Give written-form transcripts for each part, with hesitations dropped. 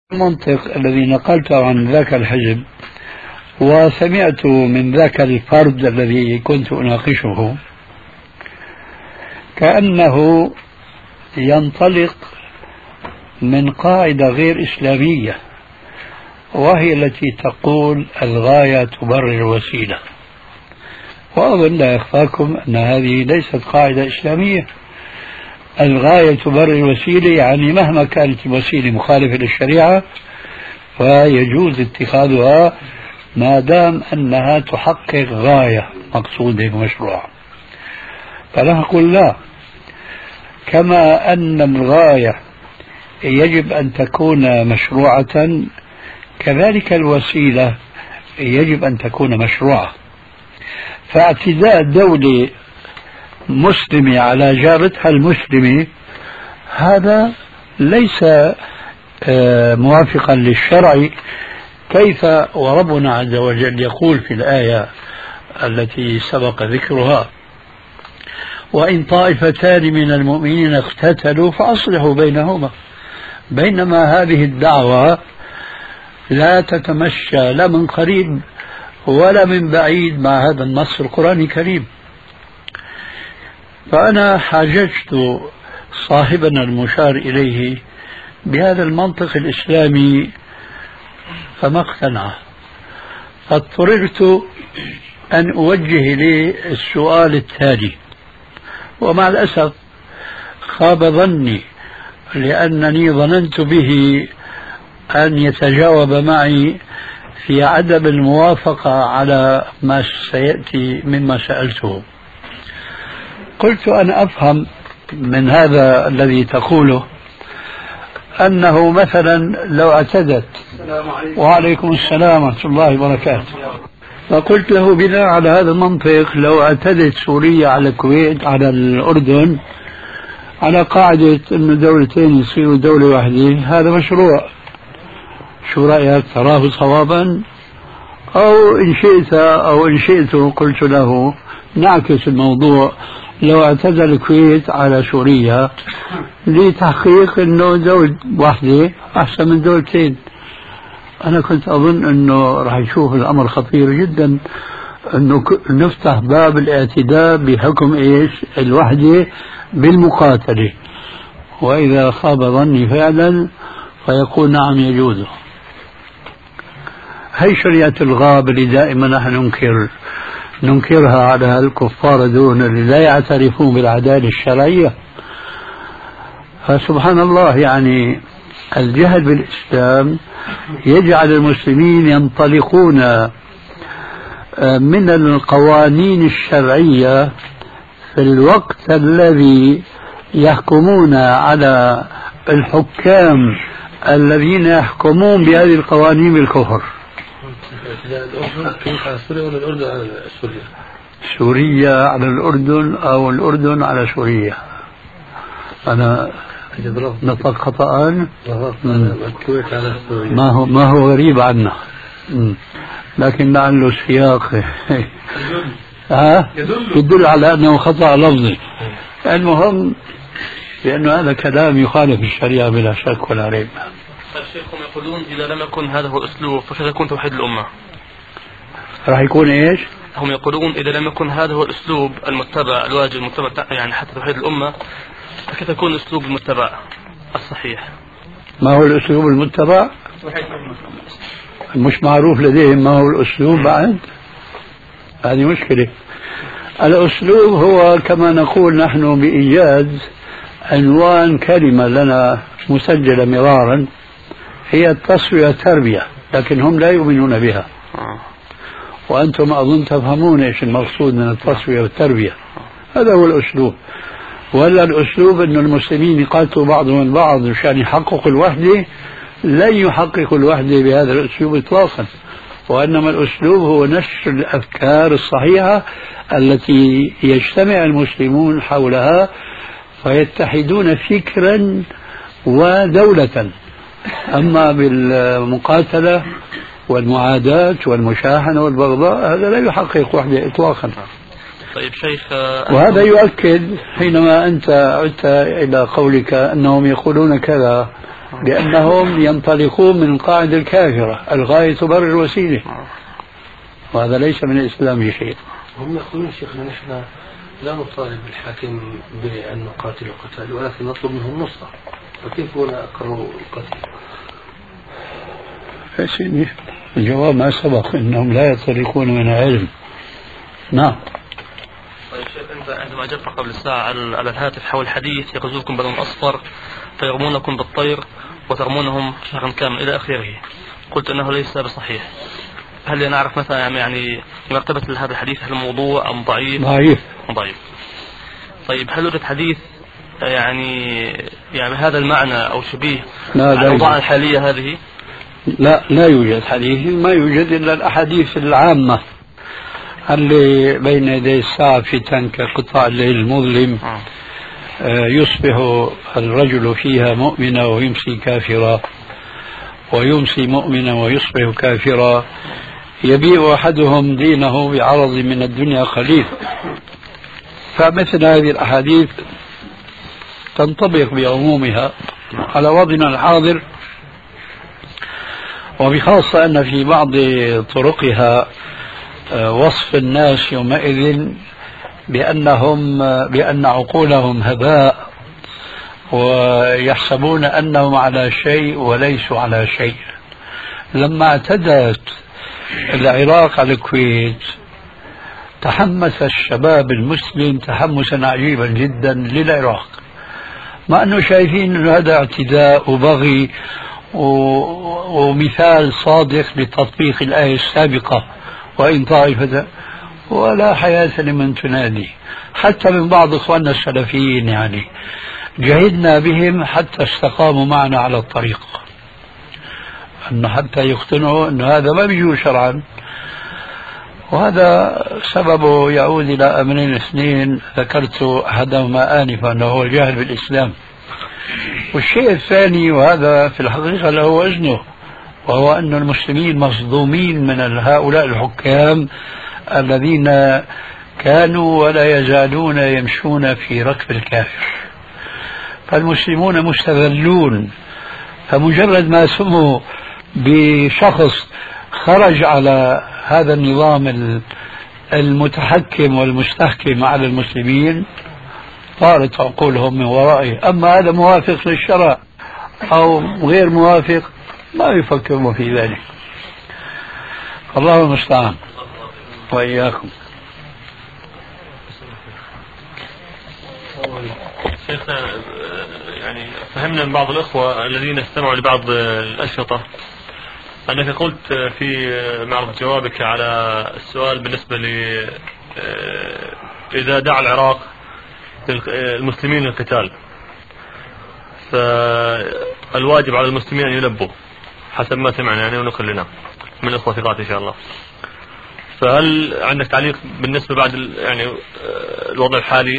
المنطق الذي نقلته عن ذاك الحزب وسمعت من ذاك الفرد الذي كنت أناقشه كأنه ينطلق من قاعدة غير إسلامية، وهي التي تقول الغاية تبرر الوسيلة. وأظن لا يخفاكم أن هذه ليست قاعدة إسلامية. الغاية تبرر الوسيلة يعني مهما كانت الوسيلة مخالفة للشريعة فيجوز اتخاذها ما دام أنها تحقق غاية مقصودة ومشروعة. فنحن نقول لا، كما أن الغاية يجب أن تكون مشروعة كذلك الوسيلة يجب أن تكون مشروعة. فاعتداء دولة مسلمة على جارتها المسلمة هذا ليس موافقا للشرع. كيف وربنا عز وجل يقول في الآية التي سبق ذكرها: وإن طائفتان من المؤمنين اقتتلوا فأصلحوا بينهما. بينما هذه الدعوة لا تتمشى لا من قريب ولا من بعيد مع هذا النص القرآني الكريم. فأنا حاججت صاحبنا المشار إليه بهذا المنطق الإسلامي فما اقتنع، فاضطررت أن أوجه لي السؤال التالي، ومع الأسف خاب ظني لأنني ظننت به أن يتجاوب معي في عدم الموافقة على ما سيأتي مما سألته. قلت أنا أفهم من هذا الذي تقوله أنه مثلا لو اعتدت. وعليكم السلام ورحمة الله وبركاته. فقلت له بناء على هذا المنطق لو اعتدت سوريا على الكويت على الأردن على قاعدة أنه دولتين يصيروا دولة واحدة، هذا مشروع. شو رأيك؟ تراه صوابا؟ أو إن شئت قلت له نعكس الموضوع، لو اعتدى الكويت على سوريا لتحقيق أنه دولة واحدة أحسن من دولتين. أنا كنت أظن أنه راح يشوف الأمر خطير جدا، أنه نفتح باب الاعتداء بحكم إيش؟ الوحدة بالمقاتلة. وإذا خاب ظني فعلا فيقول نعم يجوز. هي شريعة الغاب اللي دائما نحن ننكرها على الكفار دون اللي لا يعترفون بالعدالة الشرعية. فسبحان الله، يعني الجهل بالإسلام يجعل المسلمين ينطلقون من القوانين الشرعية في الوقت الذي يحكمون على الحكام الذين يحكمون بهذه القوانين بالكفر. سوريا على الأردن أو الأردن على سوريا. أنا نطق خطأ. ما هو غريب عنا، لكن لعله السياق يدل على أنه خطأ لفظي. المهم لأنه هذا كلام يخالف الشريعة بلا شك ولا ريب. الشيخ هم يقولون إذا لم يكن هذا هو الأسلوب فسيكون توحيد الأمة. راح يكون إيش؟ هم يقولون إذا لم يكن هذا هو الأسلوب المتبع الواجب المتبع يعني حتى توحيد الأمة، فكيف يكون الأسلوب المتبع الصحيح؟ ما هو الأسلوب المتبع؟ مش معروف لديهم ما هو الأسلوب بعد. هذه مشكلة. الأسلوب هو كما نقول نحن بإيجاز عنوان كلمة لنا مسجلة مرارا، هي التصفية التربية، لكن هم لا يؤمنون بها. وأنتم أظن تفهمون إيش المقصود من التصفية والتربية. هذا هو الأسلوب. ولا الأسلوب أن المسلمين يقاتلوا بعضهم البعض مشان يحققوا الوحدة، لن يحققوا الوحدة بهذا الأسلوب إطلاقا. وإنما الأسلوب هو نشر الأفكار الصحيحة التي يجتمع المسلمون حولها فيتحدون فكرا ودولة. أما بالمقاتلة والمعاداة والمشاحنة والبغضاء هذا لا يحقق وحدة إطلاقا. طيب شيخ، وهذا يؤكد حينما أنت عدت إلى قولك أنهم يقولون كذا بأنهم ينطلقون من قاعدة الكافرة الغاية تبرر الوسيلة، وهذا ليس من الإسلام شيء. هم يقولون شيخنا نحن لا نطالب الحاكم بأن نقاتل القتال ولكن نطلب منه النصرة، فكيف هنا أقروا القتل؟ يا سيدي الجواب ما سبق، إنهم لا يطلقون من علم. نعم. طيب شيخ، أنت عندما أجبت قبل الساعة على الهاتف حول حديث يغزوكم بلون أصفر فيرمونكم بالطير وترمونهم شهرا كامل إلى آخره، قلت أنه ليس بصحيح. هل نعرف مثلا يعني مرتبة هذا الحديث، هل موضوع أم ضعيف؟ ضعيف. طيب هل يوجد حديث يعني هذا المعنى أو شبيه على الأوضاع الحالية هذه؟ لا يوجد حديث، ما يوجد إلا الأحاديث العامة اللي بين يدي الساعة فتن كقطاع الليل المظلم، يصبح الرجل فيها مؤمنا ويمسي كافرا، ويمسي مؤمنا ويصبح كافرا، يبيع أحدهم دينه بعرض من الدنيا قليل. فمثل هذه الأحاديث تنطبق بعمومها على وضعنا الحاضر، وبخاصة أن في بعض طرقها وصف الناس يومئذ بأن عقولهم هباء، ويحسبون أنهم على شيء وليسوا على شيء. لما اعتدت العراق على الكويت تحمس الشباب المسلم تحمسا عجيبا جدا للعراق، مع أنه شايفين أن هذا اعتداء وبغي ومثال صادق لتطبيق الآية السابقة وإن طائفة، ولا حياة لمن تنادي. حتى من بعض إخواننا السلفيين يعني جهدنا بهم حتى استقاموا معنا على الطريق، أنه حتى يقتنعوا أن هذا ما بيجوز شرعا. وهذا سببه يعود إلى أمرين اثنين ذكرت أحدهما آنفا، أنه هو الجهل بالإسلام. والشيء الثاني، وهذا في الحقيقة له وزنه، وهو أن المسلمين مصدومين من هؤلاء الحكام الذين كانوا ولا يزالون يمشون في ركب الكافر. فالمسلمون مستذلون، فمجرد ما سموا بشخص خرج على هذا النظام المتحكم والمستحكم على المسلمين طارت عقولهم من ورائه. أما هذا موافق للشرع أو غير موافق ما يفكرون في ذلك. الله المستعان. وإياكم. شيخنا يعني فهمنا من بعض الأخوة الذين استمعوا لبعض الأشرطة أنك قلت في معرض جوابك على السؤال بالنسبة إذا دعا العراق المسلمين للقتال فالواجب على المسلمين أن يلبوا حسب ما سمعنا يعني ونقل لنا من الأخوة ثقات إن شاء الله. فهل عندك تعليق بالنسبة بعد يعني الوضع الحالي؟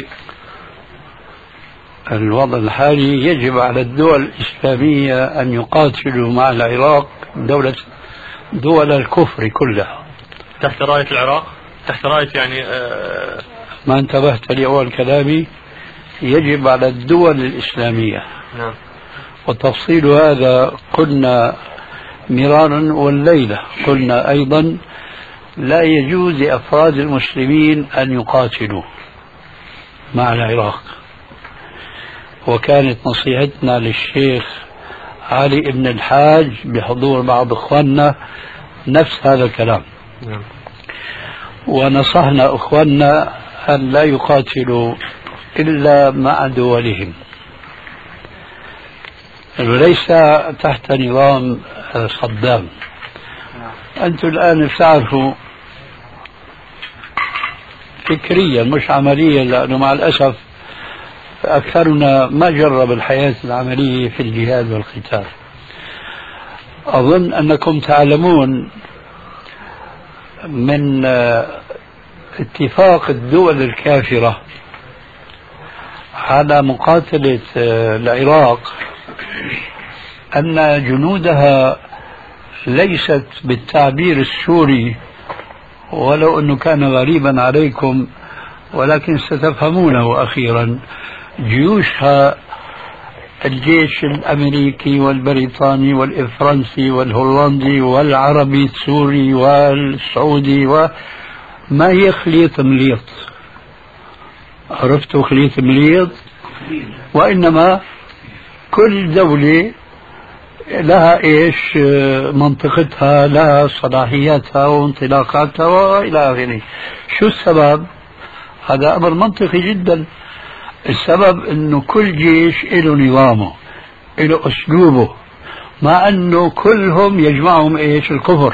الوضع الحالي يجب على الدول الإسلامية أن يقاتلوا مع العراق دول الكفر كلها تحت راية العراق، تحت راية يعني ما انتبهت لأول كلامي، يجب على الدول الإسلامية. نعم. وتفصيل هذا قلنا مرارا، والليلة قلنا أيضا لا يجوز لأفراد المسلمين أن يقاتلوا مع العراق. وكانت نصيحتنا للشيخ علي بن الحاج بحضور بعض إخواننا نفس هذا الكلام. نعم. ونصحنا إخواننا أن لا يقاتلوا إلا مع دولهم، وليس تحت نظام صدام. أنتم الآن تعرفوا فكريا مش عمليا، لأنه مع الأسف أكثرنا ما جرب الحياة العملية في الجهاد والقتال. أظن أنكم تعلمون من اتفاق الدول الكافرة على مقاتلة العراق أن جنودها ليست بالتعبير السوري، ولو أنه كان غريبا عليكم ولكن ستفهمونه أخيرا. جيوشها الجيش الأمريكي والبريطاني والفرنسي والهولندي والعربي السوري والسعودي ما هي خليط مليط. عرفتوا خليط مليط؟ وإنما كل دولة لها إيش منطقتها، لها صلاحياتها وانطلاقاتها وإلى آخره. شو السبب؟ هذا أمر منطقي جدا. السبب أنه كل جيش له نظامه، له أسلوبه، مع أنه كلهم يجمعهم إيش؟ الكفر.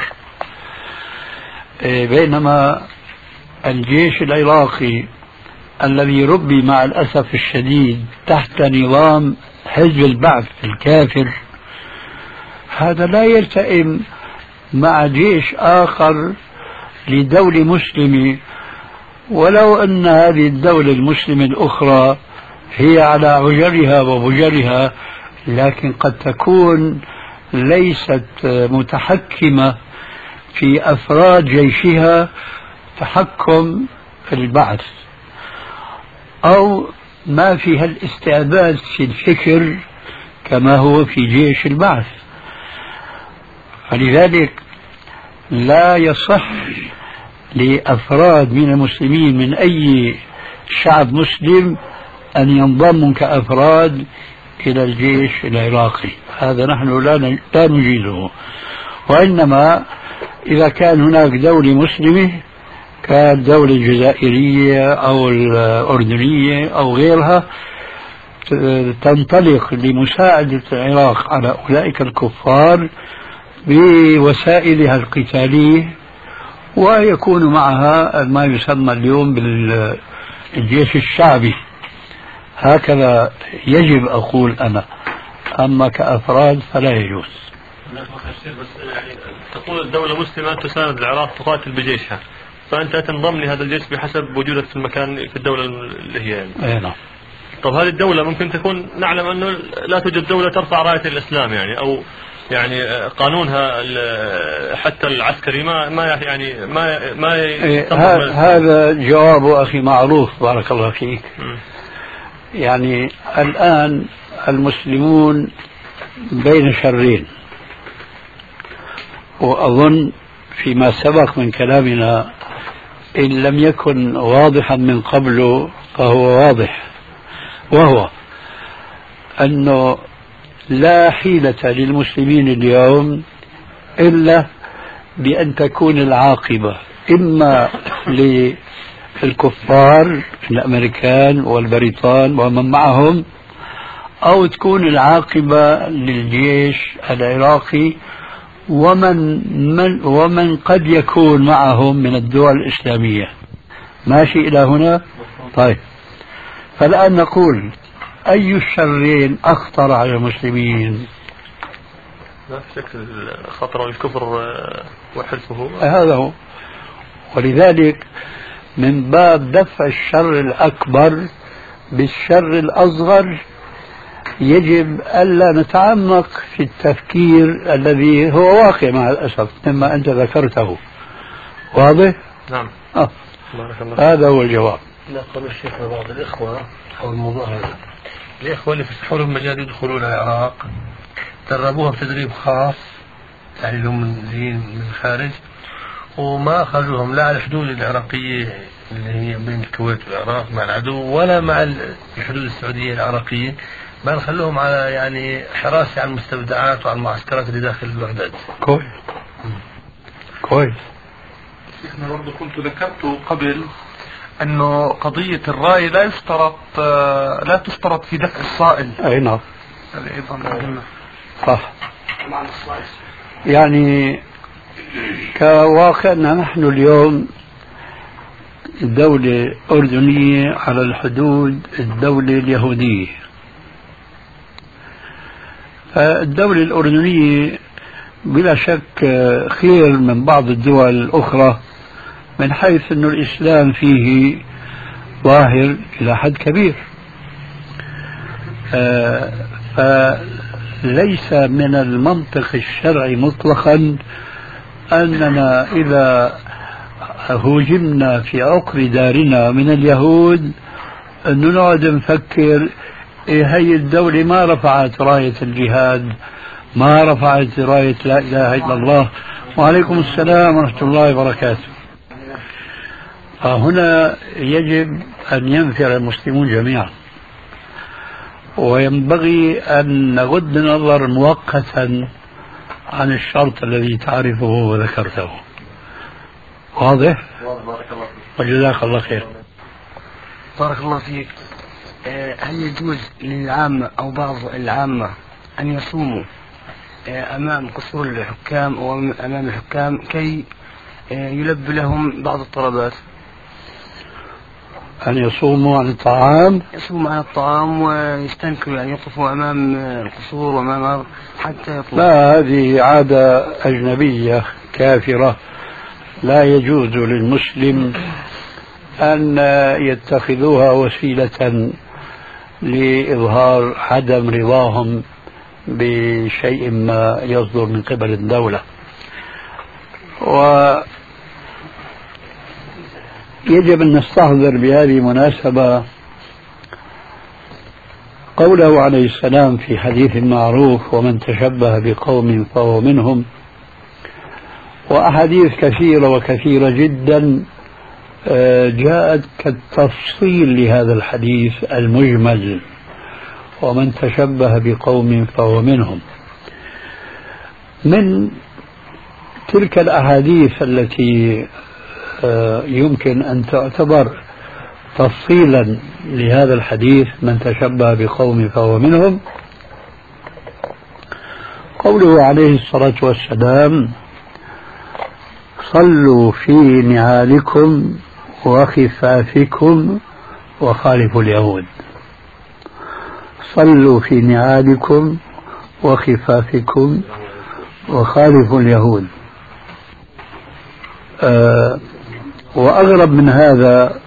بينما الجيش العراقي الذي ربي مع الأسف الشديد تحت نظام حزب البعث الكافر، هذا لا يلتئم مع جيش آخر لدولة مسلمة، ولو أن هذه الدولة المسلمة الأخرى هي على عجرها وبجرها، لكن قد تكون ليست متحكمة في أفراد جيشها تحكم البعث، أو ما فيها الاستعباد في الفكر كما هو في جيش البعث. فلذلك لا يصح لأفراد من المسلمين من أي شعب مسلم أن ينضموا كأفراد إلى الجيش العراقي. هذا نحن لا نجيزه. وإنما إذا كان هناك دولة مسلمة كالدولة الجزائرية أو الأردنية أو غيرها تنطلق لمساعدة العراق على أولئك الكفار بوسائلها القتالية، ويكون معها ما يسمى اليوم بالجيش الشعبي. هكذا يجب أقول أنا، أما كأفراد فلا يجوز. تقول الدولة مسلمة تساند العراق تقاتل بجيشها، فأنت تنضم لهذا الجيش بحسب وجودك في المكان في الدولة اللي هي يعني. نعم. طب هذه الدولة ممكن تكون نعلم أنه لا توجد دولة ترفع راية الإسلام يعني، أو يعني قانونها حتى العسكري هذا جواب أخي معروف بارك الله فيك. يعني الآن المسلمون بين شرين، وأظن فيما سبق من كلامنا إن لم يكن واضحا من قبل فهو واضح، وهو أنه لا حيلة للمسلمين اليوم إلا بأن تكون العاقبة إما للكفار الأمريكان والبريطان ومن معهم، أو تكون العاقبة للجيش العراقي ومن قد يكون معهم من الدول الإسلامية. ماشي إلى هنا؟ طيب، فالآن نقول أي الشرين أخطر على المسلمين؟ لا شك خطر الكفر وحلفه، هذا هو. ولذلك من باب دفع الشر الأكبر بالشر الأصغر يجب ألا نتعمق في التفكير الذي هو واقع مع الأسف مما أنت ذكرته. واضح؟ نعم. هذا هو الجواب. نقول الشيخ بعض الإخوة حول الموضوع هذا، الإخوة اللي فتحوا لهم مجال يدخلون العراق دربوها بتدريب خاص، يعني لهم من الخارج، وما أخذوهم لا على الحدود العراقية اللي هي بين الكويت والعراق مع العدو، ولا مع الحدود السعودية العراقية، ما نخلوهم على يعني حراسة على المستودعات وعلى المعسكرات اللي داخل بغداد. كويس. كويس. شيخنا برضه كنت ذكرت قبل أنه قضية الراية لا تشترط في دفع الصائل. أي نعم. هذا أيضا صح. يعني كواقعنا نحن اليوم دولة أردنية على الحدود الدولة اليهودية، فالدولة الأردنية بلا شك خير من بعض الدول الأخرى من حيث أن الإسلام فيه ظاهر إلى حد كبير، فليس من المنطق الشرعي مطلقا أننا إذا هوجمنا في عقر دارنا من اليهود أن نقعد نفكر هي الدولة ما رفعت راية الجهاد، ما رفعت راية لا إله إلا الله. وعليكم السلام ورحمة الله وبركاته. هنا يجب أن ينفر المسلمون جميعا، وينبغي أن نغض النظر مؤقتا عن الشرط الذي تعرفه وذكرته. واضح؟ بارك الله فيك. وجزاك الله خير. بارك الله فيك. هل يجوز للعامة أو بعض العامة أن يصوموا أمام قصور الحكام أو أمام الحكام كي يلبي لهم بعض الطلبات؟ أن يصوموا عن الطعام؟ يصوموا عن الطعام ويستنكروا، يعني يقفوا أمام القصور وأمام حتى يطلبوا. لا، هذه عادة أجنبية كافرة، لا يجوز للمسلم أن يتخذوها وسيلة لإظهار عدم رضاهم بشيء ما يصدر من قبل الدولة. ويجب أن نستحضر بهذه المناسبة قوله عليه السلام في حديث معروف: ومن تشبه بقوم فهو منهم. وأحاديث كثيرة وكثيرة جدا جاءت كالتفصيل لهذا الحديث المجمل: ومن تشبه بقوم فهو منهم. من تلك الأحاديث التي يمكن أن تعتبر تفصيلا لهذا الحديث من تشبه بقوم فهو منهم قوله عليه الصلاة والسلام: صلوا في نعالكم وخفافكم وخالفوا اليهود. صلوا في نعالكم وخفافكم وخالفوا اليهود. وأغرب من هذا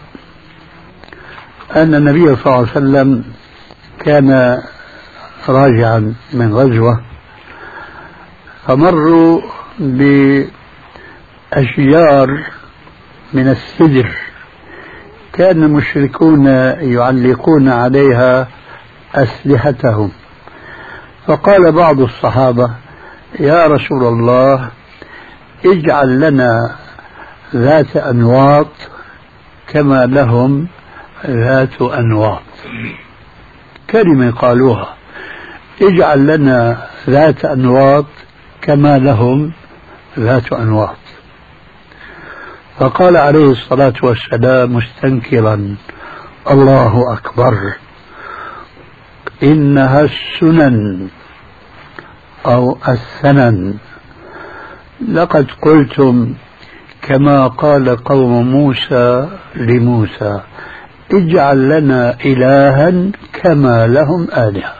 أن النبي صلى الله عليه وسلم كان راجعا من غزوة، فمروا بأشجار من السدر كان المشركون يعلقون عليها أسلحتهم، فقال بعض الصحابة: يا رسول الله، اجعل لنا ذات أنواط كما لهم ذات أنواط. كلمة قالوها: اجعل لنا ذات أنواط كما لهم ذات أنواط. فقال عليه الصلاة والسلام مستنكرا: الله أكبر، إنها السنن أو السنن. لقد قلتم كما قال قوم موسى لموسى: اجعل لنا إلها كما لهم آلهة.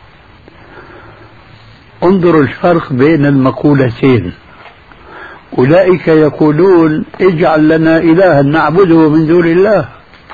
انظروا الفرق بين المقولتين. أولئك يقولون: اجعل لنا إلها نعبده من دون الله.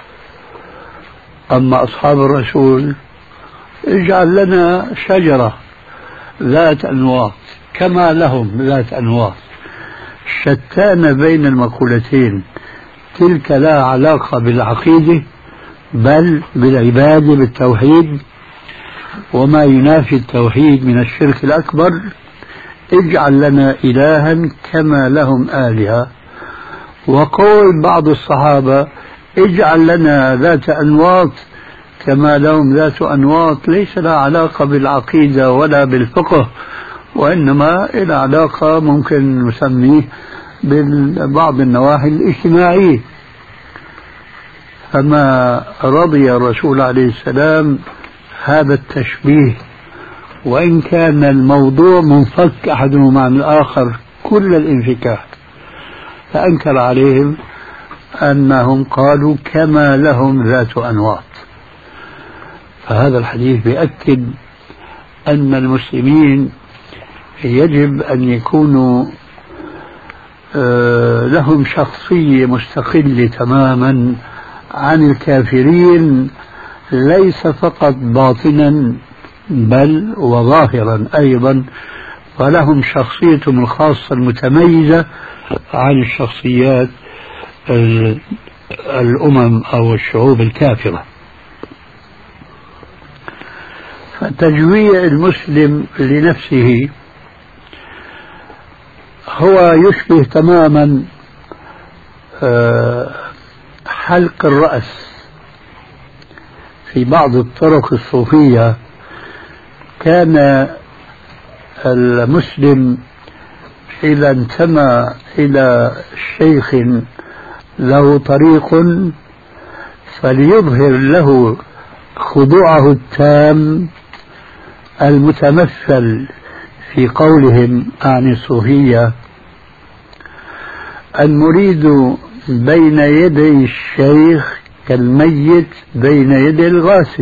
أما أصحاب الرسول: اجعل لنا شجرة ذات أنواط كما لهم ذات أنواط. شتان بين المقولتين، تلك لا علاقة بالعقيدة بل بالعبادة بالتوحيد، وما ينافي التوحيد من الشرك الأكبر. اجعل لنا إلها كما لهم آلهة. وقول بعض الصحابة: اجعل لنا ذات أنواط كما لهم ذات أنواط، ليس لها علاقة بالعقيدة ولا بالفقه، وإنما إلى علاقة ممكن نسميه ببعض النواحي الاجتماعية. فما رضي الرسول عليه السلام هذا التشبيه، وإن كان الموضوع منفك أحدهما عن الآخر كل الانفكاك، فأنكر عليهم أنهم قالوا كما لهم ذات أنواط. فهذا الحديث يؤكد أن المسلمين يجب أن يكونوا لهم شخصية مستقلة تماما عن الكافرين، ليس فقط باطنا بل وظاهرا أيضا، ولهم شخصيتهم الخاصة المتميزة عن الشخصيات الأمم أو الشعوب الكافرة. فتجويع المسلم لنفسه هو يشبه تماما حلق الرأس. في بعض الطرق الصوفية كان المسلم إذا انتمى إلى شيخ له طريق فليظهر له خضوعه التام المتمثل في قولهم عن الصوفية: المريد بين يدي الشيخ كالميت بين يدي الغاسل.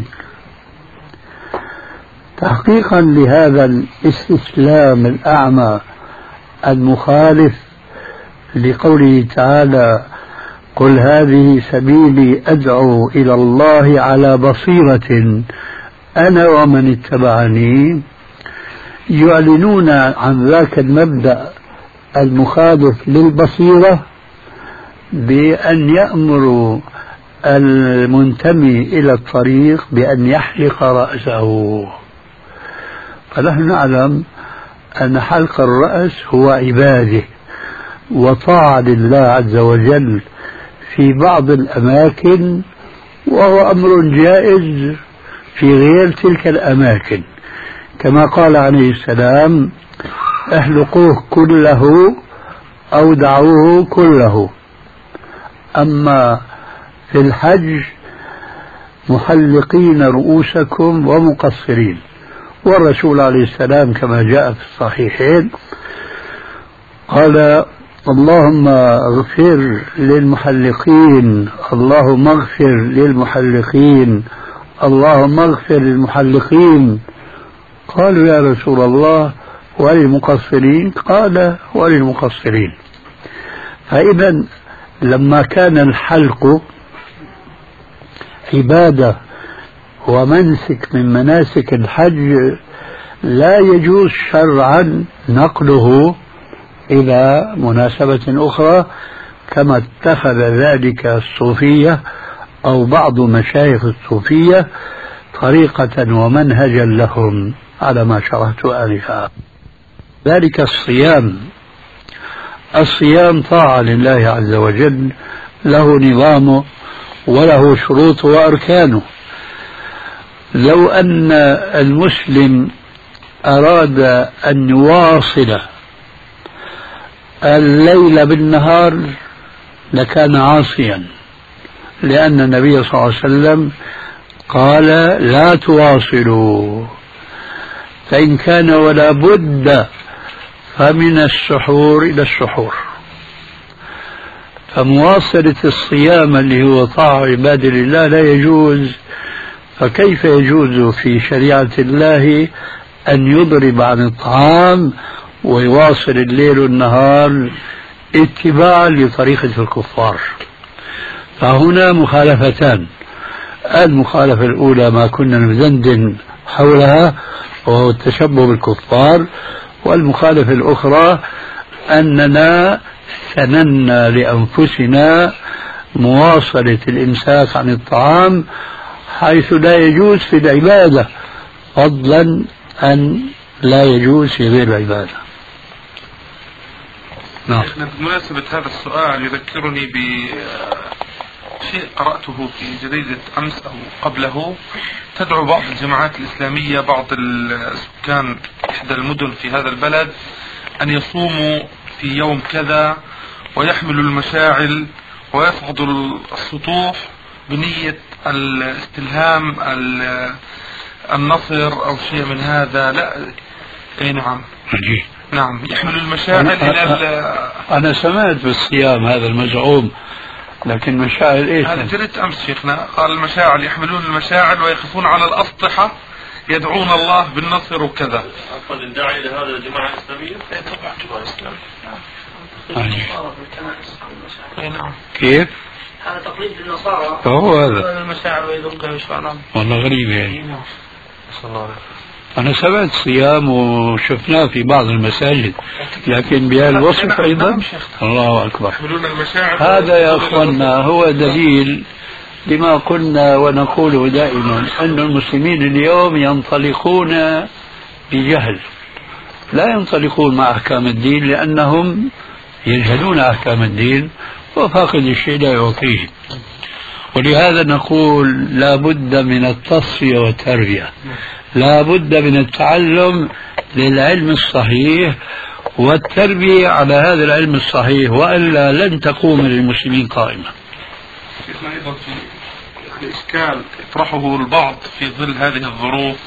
تحقيقا لهذا الاستسلام الأعمى المخالف لقوله تعالى: قل هذه سبيلي أدعو إلى الله على بصيرة أنا ومن اتبعني، يعلنون عن ذاك المبدأ المخالف للبصيرة بأن يأمروا المنتمي إلى الطريق بأن يحلق رأسه. فنحن نعلم أن حلق الرأس هو عبادة وطاعة لله عز وجل في بعض الأماكن، وهو أمر جائز في غير تلك الأماكن، كما قال عليه السلام: احلقوه كله أو دعوه كله. أما في الحج محلقين رؤوسكم ومقصرين. والرسول عليه السلام كما جاء في الصحيحين قال: اللهم اغفر للمحلقين، اللهم اغفر للمحلقين، اللهم اغفر للمحلقين. قالوا: يا رسول الله وللمقصرين؟ قال: وللمقصرين. فإذا لما كان الحلق عبادة ومنسك من مناسك الحج لا يجوز شرعا نقله إلى مناسبة أخرى، كما اتخذ ذلك الصوفية أو بعض مشايخ الصوفية طريقة ومنهجا لهم على ما شرحت آنفا. ذلك الصيام طاعة لله عز وجل، له نظامه وله شروطه وأركانه. لو أن المسلم أراد أن يواصل الليل بالنهار لكان عاصيا، لأن النبي صلى الله عليه وسلم قال: لا تواصلوا، فإن كان ولا بد فمن السحور إلى السحور. فمواصلة الصيام اللي هو طاعة عباد الله لا يجوز. فكيف يجوز في شريعة الله أن يضرب عن الطعام ويواصل الليل والنهار اتباعا لطريقة الكفار؟ فهنا مخالفتان. المخالفة الأولى ما كنا ندندن حولها وهو التشبه بالكفار، والمخالفة الأخرى أننا سننا لأنفسنا مواصلة الإمساك عن الطعام حيث لا يجوز في العبادة، فضلا أن لا يجوز في غير العبادة. نعم. بمناسبة هذا السؤال يذكرني بشيء قرأته في جريدة أمس أو قبله. تدعو بعض الجماعات الإسلامية بعض السكان إحدى المدن في هذا البلد أن يصوموا في يوم كذا ويحملوا المشاعل ويصعدوا السطوح بنية الاستلهام النصر أو شيء من هذا. لا اي نعم نعم، يحملوا المشاعل إلى أنا سمعت بالصيام هذا المزعوم، لكن مشاعل إيش؟ هذا جريت أمس شيخنا قال المشاعل، يحملون المشاعل ويقفون على الأسطحة يدعون الله بالنصر وكذا. أفضل الداعي لهذا الجماعة الإسلامية؟ طبعا جماعة الإسلامية. نعم. كيف؟ هذا تقليد للنصارى. هو هذا المشاعر ويدقها ويشفعنا. والله غريب يعني. أنا سمعت صيام وشفناه في بعض المساجد، لكن بهالوصف أيضا الله أكبر. هذا يا أخوانا هو دليل لما قلنا ونقوله دائما أن المسلمين اليوم ينطلقون بجهل، لا ينطلقون مع أحكام الدين لأنهم يجهلون أحكام الدين، وفاقد الشيء لا يعطيه. ولهذا نقول لا بد من التصفية والتربية، لا بد من التعلم للعلم الصحيح والتربية على هذا العلم الصحيح، وإلا لن تقوم للمسلمين قائمة. شيخنا أيضا في الإشكال يطرحه البعض في ظل هذه الظروف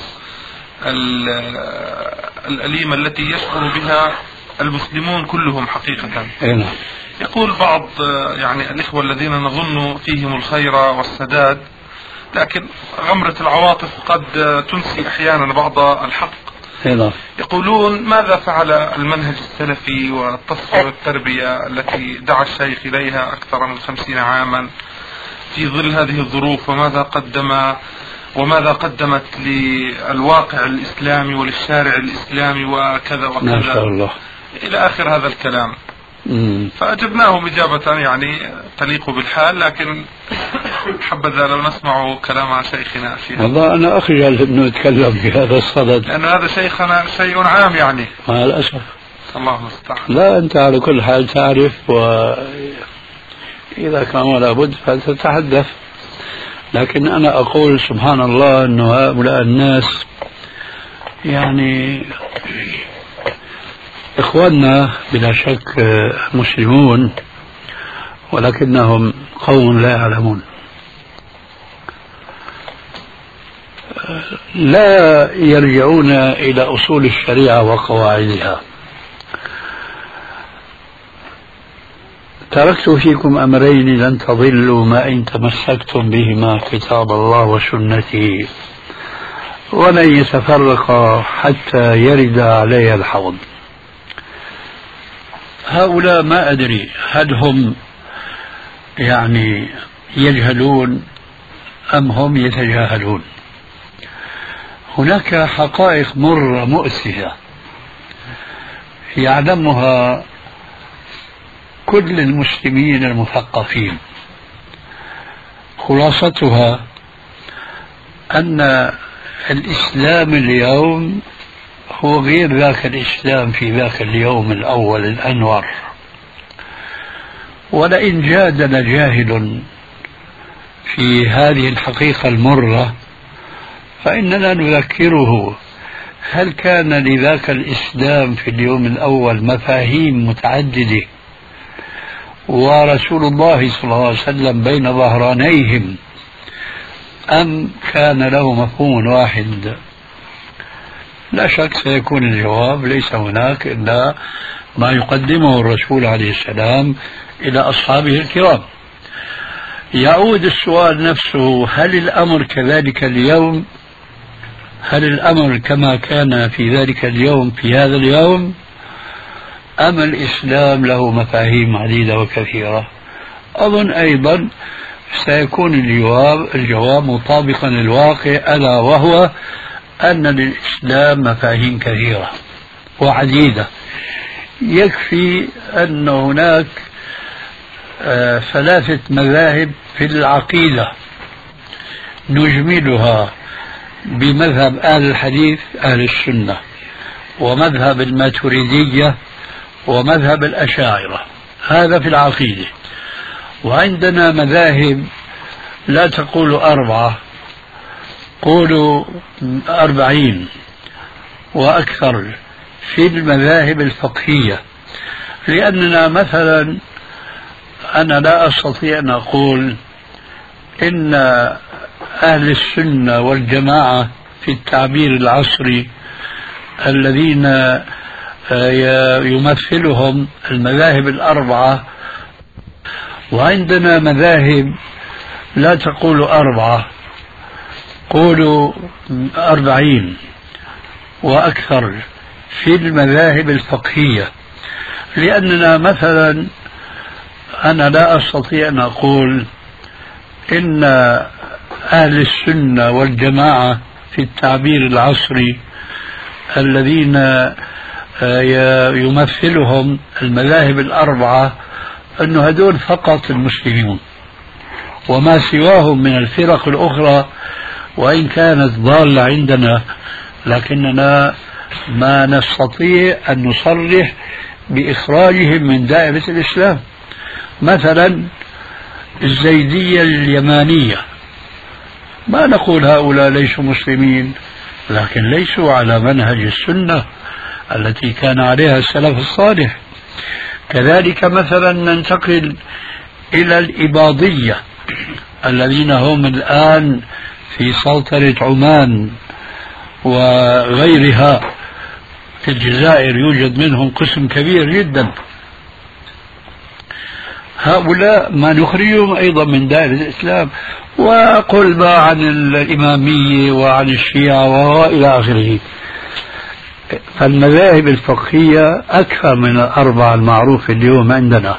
الأليمة التي يشعر بها المسلمون كلهم حقيقة. يقول بعض يعني الإخوة الذين نظن فيهم الخير والسداد، لكن غمرة العواطف قد تنسي أحيانا بعض الحق. يقولون ماذا فعل المنهج السلفي والتصفية والتربية التي دعا الشيخ إليها أكثر من 50 عاما في ظل هذه الظروف، وماذا قدمت للواقع الإسلامي وللشارع الإسلامي وكذا وكذا ما شاء الله إلى آخر هذا الكلام. فأجبناهم إجابة يعني تليق بالحال، لكن حبذا لو نسمع كلام شيخنا فيها. والله أنا أخجل أنه أتكلم بهذا الصدد، لأن هذا شيخنا شيء عام يعني. مع الأسف. الله المستعان. لا، أنت على كل حال تعرف، وإذا كان لابد فتتحدث، لكن أنا أقول سبحان الله أنه هؤلاء الناس يعني إخواننا بلا شك مسلمون، ولكنهم قوم لا يعلمون، لا يرجعون إلى أصول الشريعة وقواعدها. تركت فيكم أمرين لن تضلوا ما إن تمسكتم بهما، كتاب الله وسنته، ولن يتفرقا حتى يرد علي الحوض. هؤلاء ما أدري هل هم يعني يجهلون أم هم يتجاهلون. هناك حقائق مرة مؤسفة يعلمها كل المسلمين المثقفين، خلاصتها أن الإسلام اليوم هو غير ذاك الإسلام في ذاك اليوم الأول الأنور. ولئن جادل جاهل في هذه الحقيقة المرة فإننا نذكره، هل كان لذاك الإسلام في اليوم الأول مفاهيم متعددة، ورسول الله صلى الله عليه وسلم بين ظهرانيهم، أم كان له مفهوم واحد؟ لا شك سيكون الجواب ليس هناك إلا ما يقدمه الرسول عليه السلام إلى أصحابه الكرام. يعود السؤال نفسه، هل الأمر كذلك اليوم؟ هل الأمر كما كان في ذلك اليوم في هذا اليوم، أم الإسلام له مفاهيم عديدة وكثيرة؟ أظن أيضا سيكون الجواب مطابقا للواقع، ألا وهو أن للإسلام مفاهيم كثيرة وعديدة. يكفي أن هناك 3 مذاهب في العقيدة نجملها بمذهب أهل الحديث أهل السنة، ومذهب الماتريدية، ومذهب الأشاعرة. هذا في العقيدة. وعندنا مذاهب لا تقول 4، قولوا 40 وأكثر في المذاهب الفقهية. لأننا مثلا أنا لا أستطيع أن أقول إن أهل السنة والجماعة في التعبير العصري الذين يمثلهم المذاهب 4، وعندنا مذاهب لا تقول 4، قولوا 40 وأكثر في المذاهب الفقهية. لأننا مثلا أنا لا أستطيع أن أقول إن أهل السنة والجماعة في التعبير العصري الذين يمثلهم المذاهب 4 أنه هدول فقط المسلمون، وما سواهم من الفرق الأخرى وإن كانت ضالة عندنا، لكننا ما نستطيع أن نصرح بإخراجهم من دائرة الإسلام. مثلا الزيدية اليمانية، ما نقول هؤلاء ليسوا مسلمين، لكن ليسوا على منهج السنة التي كان عليها السلف الصالح. كذلك مثلا ننتقل إلى الإباضية الذين هم الآن في سلطنة عمان وغيرها. في الجزائر يوجد منهم قسم كبير جدا. هؤلاء ما نخرجهم أيضا من دائرة الإسلام. وقل ما عن الإمامية وعن الشيعة وإلى آخره. فالمذاهب الفقهية أكثر من الأربعة المعروفة اليوم عندنا.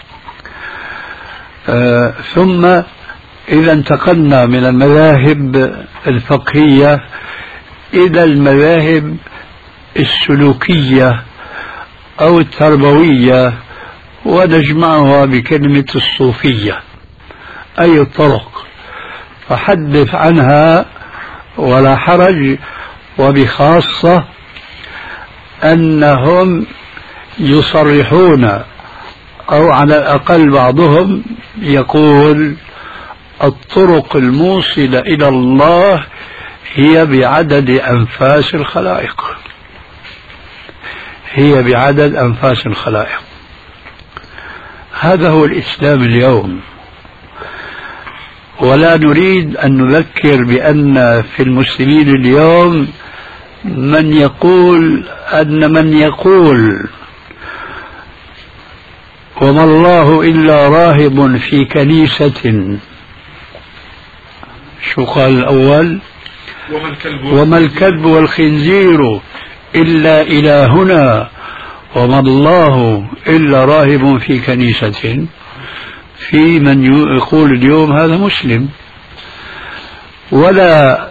ثم إذا انتقلنا من المذاهب الفقهية إلى المذاهب السلوكية أو التربوية، ونجمعها بكلمة الصوفية، أي الطرق، فحدث عنها ولا حرج. وبخاصة أنهم يصرحون، أو على الأقل بعضهم يقول الطرق الموصلة إلى الله هي بعدد أنفاس الخلائق، هي بعدد أنفاس الخلائق. هذا هو الإسلام اليوم. ولا نريد أن نذكر بأن في المسلمين اليوم من يقول وما الله إلا راهب في كنيسة. شو قال الأول؟ وما الكلب والخنزير إلا إلهنا وما الله إلا راهب في كنيسة. في من يقول اليوم هذا مسلم. ولا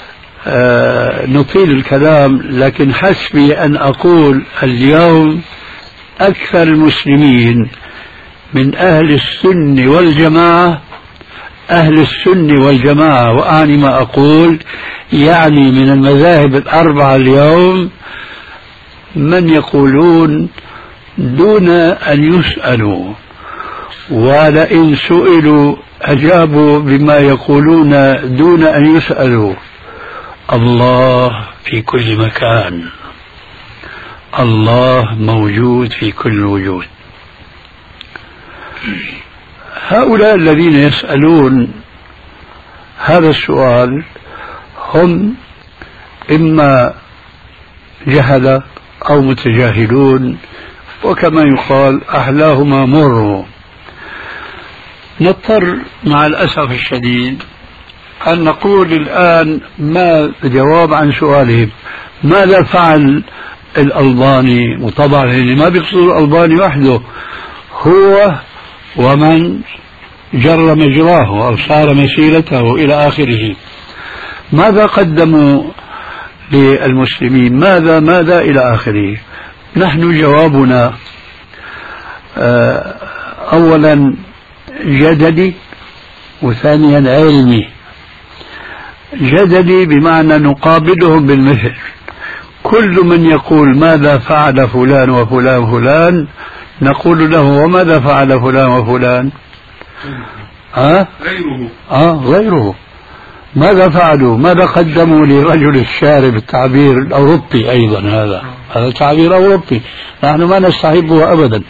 نطيل الكلام، لكن حسبي أن أقول اليوم أكثر المسلمين من أهل السنة والجماعة، أهل السنة والجماعة، وأعني ما أقول يعني من المذاهب الأربعة اليوم، من يقولون دون أن يسألوا، ولئن سئلوا أجابوا بما يقولون دون أن يسألوا: الله في كل مكان، الله موجود في كل وجود. هؤلاء الذين يسألون هذا السؤال هم إما جهلة أو متجاهلون، وكما يقال أحلاهما مر. نضطر مع الأسف الشديد أن نقول الآن ما جواب عن سؤالهم: ماذا فعل الألباني؟ وطبعا ما بيقصد الألباني وحده، هو ومن جر مجراه أو صار مسيرته إلى آخره. ماذا قدموا للمسلمين؟ ماذا إلى آخره. نحن جوابنا أولا جدلي، وثانيا علمي. جدلي بمعنى نقابلهم بالمثل. كل من يقول ماذا فعل فلان وفلان وفلان نقول له: وماذا فعل فلان وفلان؟ غيره. ماذا فعلوا؟ ماذا قدموا لرجل الشارع بالتعبير الأوروبي؟ أيضا هذا تعبير أوروبي نحن ما نستحبه أبدا،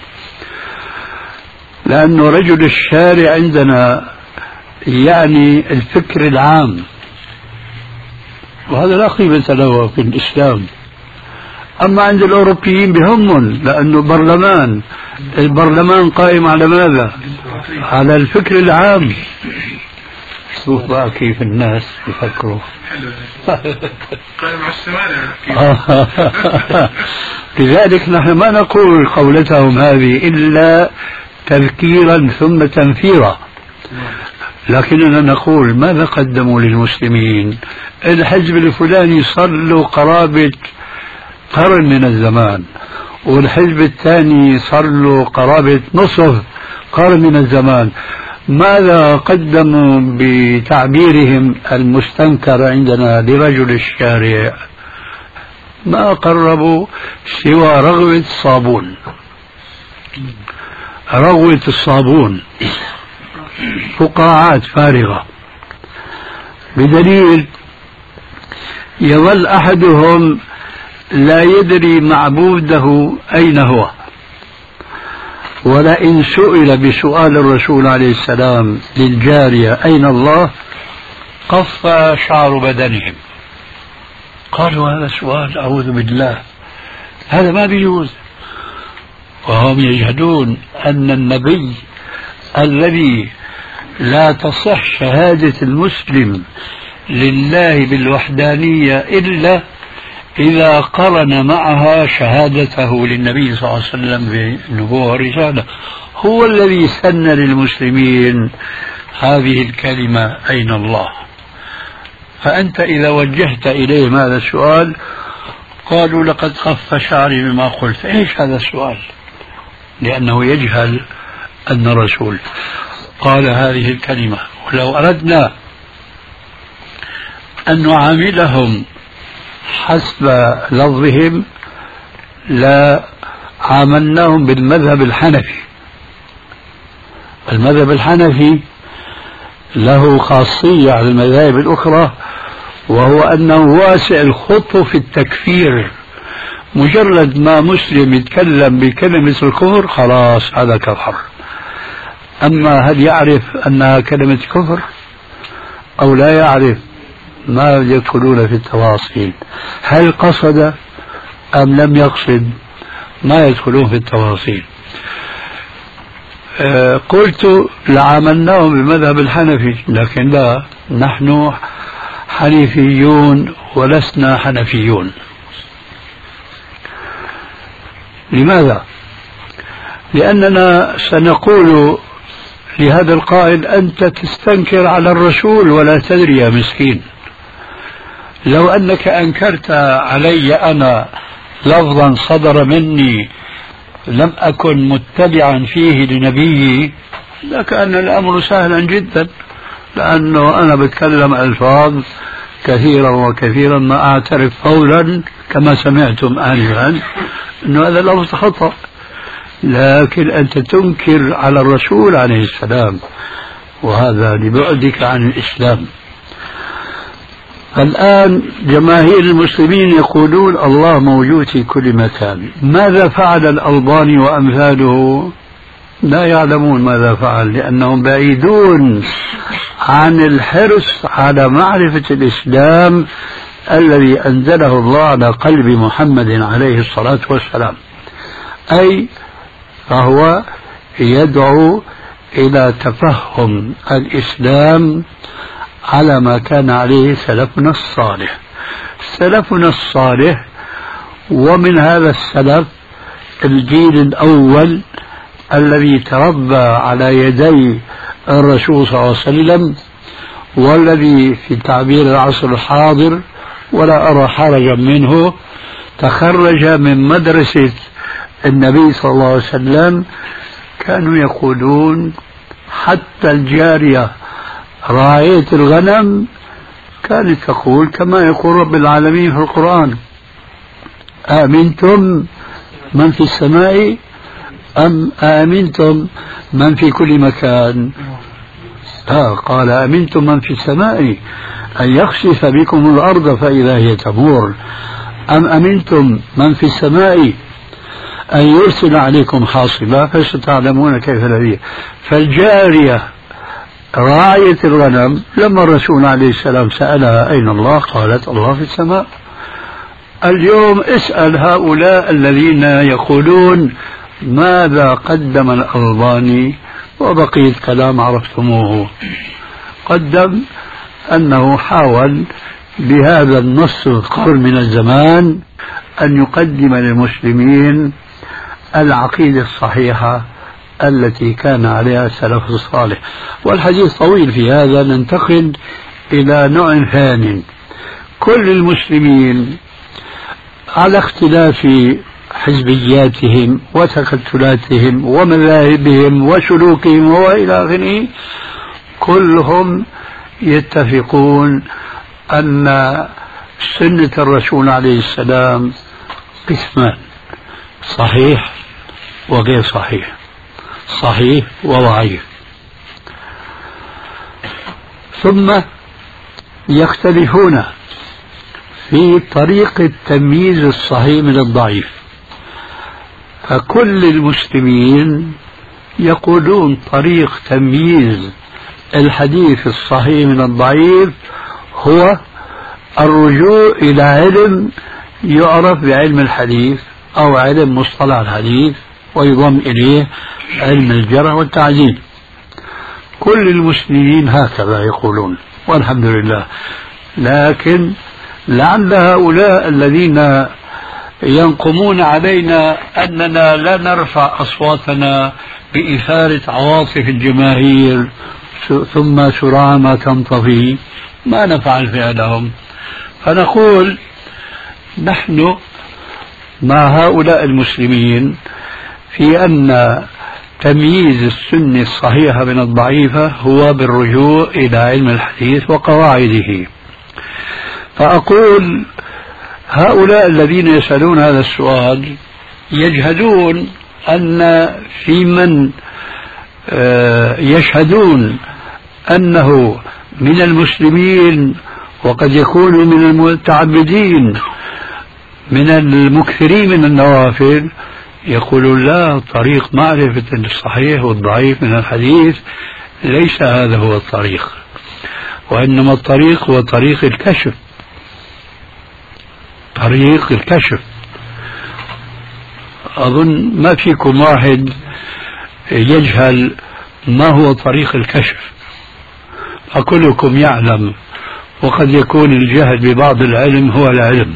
لأنه رجل الشارع عندنا يعني الفكر العام، وهذا لا قيمة له في الإسلام. أما عند الأوروبيين بهمهم، لأنه البرلمان قائم على ماذا؟ على الفكر العام. شوف بقى كيف الناس يفكروا. قائم على الشمال. لذلك نحن ما نقول قولتهم هذه إلا تذكيرا ثم تنفيرا، لكننا نقول ماذا قدموا للمسلمين. الحزب الفلاني صار له قرابة قرن من الزمان، والحزب الثاني صار له قرابة نصف قرن من الزمان. ماذا قدموا بتعبيرهم المستنكر عندنا لرجل الشارع؟ ما قربوا سوى رغوة الصابون، رغوة الصابون، فقاعات فارغة، بدليل يظل أحدهم لا يدري معبوده أين هو، ولئن سئل بسؤال الرسول عليه السلام للجارية أين الله قف شعر بدنهم. قالوا هذا سؤال أعوذ بالله، هذا ما بيجوز. وهم يجهدون أن النبي الذي لا تصح شهادة المسلم لله بالوحدانية إلا إذا قرن معها شهادته للنبي صلى الله عليه وسلم بالنبوة والرسالة، هو الذي سن للمسلمين هذه الكلمة أين الله. فأنت إذا وجهت إليهم هذا السؤال قالوا لقد خف شعري بما قلت. إيش هذا السؤال؟ لأنه يجهل أن الرسول قال هذه الكلمة. ولو أردنا أن نعاملهم حسب لفظهم لا عاملناهم بالمذهب الحنفي. المذهب الحنفي له خاصية على المذاهب الأخرى، وهو أنه واسع الخطو في التكفير. مجرد ما مسلم يتكلم بكلمة الكفر خلاص هذا كفر. أما هل يعرف أنها كلمة كفر أو لا يعرف ما يدخلون في التفاصيل. هل قصد أم لم يقصد ما يدخلون في التفاصيل. قلت لعاملناهم بمذهب الحنفي، لكن لا، نحن حنيفيون ولسنا حنفيون. لماذا؟ لأننا سنقول لهذا القائل أنت تستنكر على الرسول ولا تدري يا مسكين. لو أنك أنكرت علي أنا لفظا صدر مني لم أكن متبعا فيه لنبيي لكان الأمر سهلا جدا، لأنه أنا بتكلم ألفاظ كثيرا وكثيرا ما أعترف فورا كما سمعتم آنفا أنه هذا لفظ خطأ. لكن أنت تنكر على الرسول عليه السلام، وهذا لبعدك عن الإسلام. الآن جماهير المسلمين يقولون الله موجود في كل مكان. ماذا فعل الألباني وأمثاله؟ لا يعلمون ماذا فعل، لأنهم بعيدون عن الحرص على معرفة الإسلام الذي أنزله الله على قلب محمد عليه الصلاة والسلام. أي فهو يدعو إلى تفهم الإسلام على ما كان عليه سلفنا الصالح. سلفنا الصالح، ومن هذا السلف الجيل الأول الذي تربى على يدي الرسول صلى الله عليه وسلم، والذي في تعبير العصر الحاضر ولا أرى حرجا منه تخرج من مدرسة النبي صلى الله عليه وسلم. كانوا يقولون حتى الجارية راعية الغنم كانت تقول كما يقول رب العالمين في القرآن: آمنتم من في السماء أم آمنتم من في كل مكان؟ قال آمنتم من في السماء أن يخسف بكم الأرض فإذا هي تمور، أم أمنتم من في السماء أن يرسل عليكم حاصبا فستعلمون كيف نذير. فالجارية راعية الغنم لما الرسول عليه السلام سألها أين الله قالت الله في السماء. اليوم اسأل هؤلاء الذين يقولون ماذا قدم الألباني، وبقية كلام عرفتموه. قدم أنه حاول بهذا النص القرن من الزمان أن يقدم للمسلمين العقيدة الصحيحة التي كان عليها السلف الصالح. والحديث طويل في هذا، ننتقل إلى نوع ثاني. كل المسلمين على اختلاف حزبياتهم وتكتلاتهم ومذاهبهم وسلوكهم وإلى آخره، كلهم يتفقون أن سنة الرسول عليه السلام قسمان: صحيح وغير صحيح، صحيح وضعيف. ثم يختلفون في طريقة تمييز الصحيح من الضعيف، فكل المسلمين يقولون طريق تمييز الحديث الصحيح من الضعيف هو الرجوع إلى علم يعرف بعلم الحديث أو علم مصطلح الحديث، ويضم إليه علم الجرح والتعديل. كل المسلمين هكذا يقولون والحمد لله. لكن لعل هؤلاء الذين ينقمون علينا أننا لا نرفع أصواتنا بإثارة عواطف الجماهير ثم سرعان ما تنطفي، ما نفعل فعلهم، فنقول نحن مع هؤلاء المسلمين في أن تمييز السنة الصحيحة من الضعيفة هو بالرجوع إلى علم الحديث وقواعده. فأقول هؤلاء الذين يسألون هذا السؤال يجهدون أن في من يشهدون أنه من المسلمين وقد يكون من المتعبدين من المكثرين من النوافل، يقولون لا، طريق معرفة الصحيح والضعيف من الحديث ليس هذا هو الطريق، وإنما الطريق هو طريق الكشف. طريق الكشف. أظن ما فيكم واحد يجهل ما هو طريق الكشف، فكلكم يعلم، وقد يكون الجهل ببعض العلم هو العلم.